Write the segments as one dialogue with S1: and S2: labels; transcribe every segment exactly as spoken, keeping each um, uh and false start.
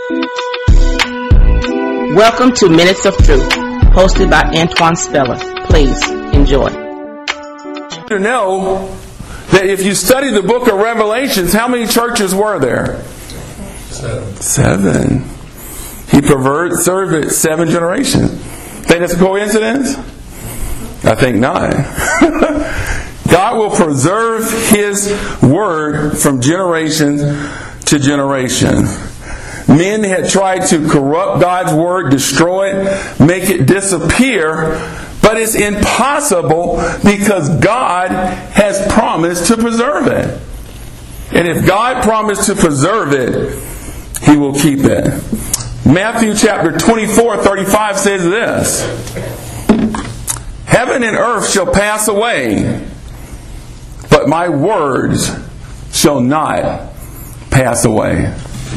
S1: Welcome to Minutes of Truth, hosted by Antoine Speller. Please enjoy.
S2: To know that if you study the book of Revelations, how many churches were there? Seven. Seven. He perverted, served it seven generations. Think that's a coincidence? I think not. God will preserve His word from generation to generation. Men had tried to corrupt God's word, destroy it, make it disappear, but it's impossible because God has promised to preserve it. And if God promised to preserve it, He will keep it. Matthew chapter twenty-four, thirty-five says this: Heaven and earth shall pass away, but my words shall not pass away.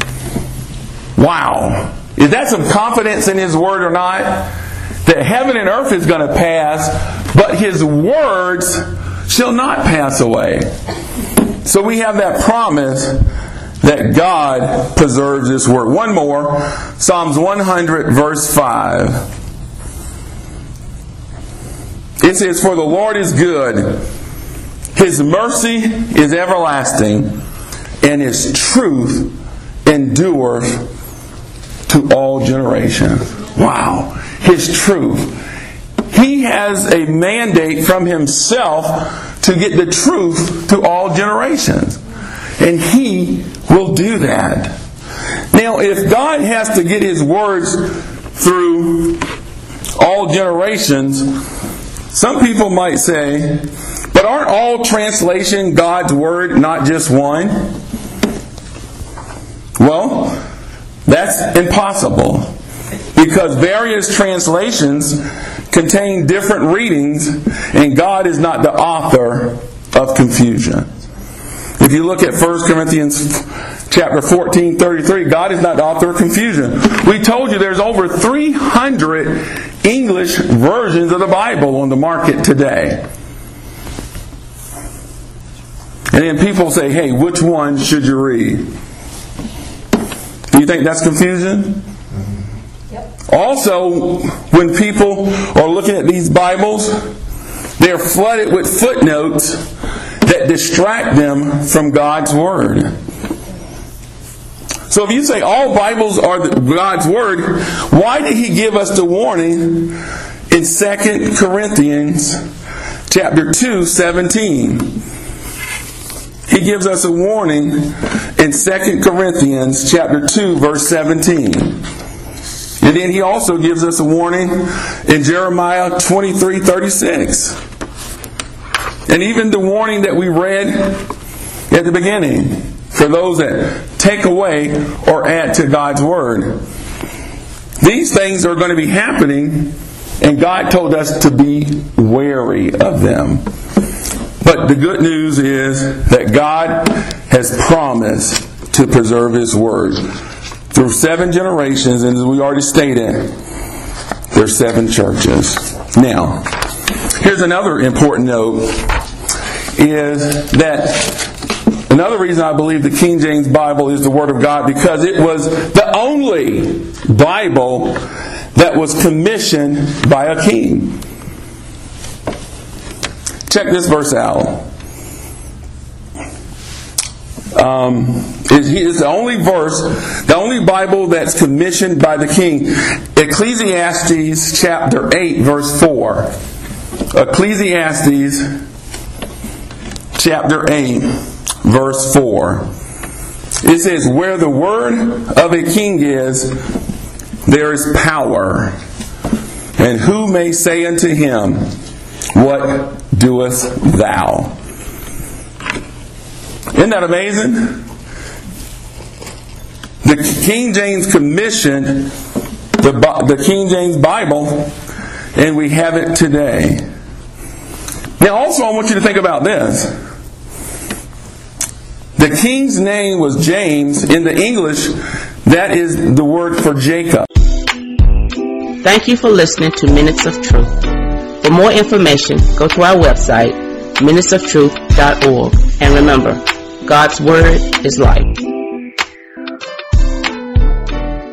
S2: Wow. Is that some confidence in His word or not? That heaven and earth is going to pass, but His words shall not pass away. So we have that promise that God preserves His word. One more. Psalms one hundred verse five. It says, For the Lord is good. His mercy is everlasting, and His truth endures to all generations. Wow. His truth. He has a mandate from Himself to get the truth to all generations. And He will do that. Now, if God has to get His words through all generations, some people might say, but aren't all translation God's word, not just one? Well, that's impossible, because various translations contain different readings, and God is not the author of confusion. If you look at First Corinthians chapter fourteen, thirty-three, God is not the author of confusion. We told you there's over three hundred English versions of the Bible on the market today. And then people say, hey, which one should you read? Do you think that's confusion? Yep. Also, when people are looking at these Bibles, they're flooded with footnotes that distract them from God's Word. So if you say all Bibles are God's Word, why did He give us the warning in Second Corinthians chapter two, seventeen? He gives us a warning in Second Corinthians chapter two, verse seventeen. And then He also gives us a warning in Jeremiah twenty-three, thirty-six. And even the warning that we read at the beginning, for those that take away or add to God's Word. These things are going to be happening, and God told us to be wary of them. But the good news is that God has promised to preserve His Word through seven generations, and as we already stated, there's seven churches. Now, here's another important note, is that another reason I believe the King James Bible is the Word of God, because it was the only Bible that was commissioned by a king. Check this verse out. Um, it's the only verse, the only Bible that's commissioned by the king. Ecclesiastes chapter eight, verse four. Ecclesiastes chapter eight, verse four. It says, Where the word of a king is, there is power. And who may say unto him, What doest thou? Isn't that amazing? The King James commissioned the, the King James Bible, and we have it today. Now also I want you to think about this. The king's name was James. In the English, that is the word for Jacob.
S1: Thank you for listening to Minutes of Truth. For more information, go to our website, minutes of truth dot org. And remember, God's Word is life.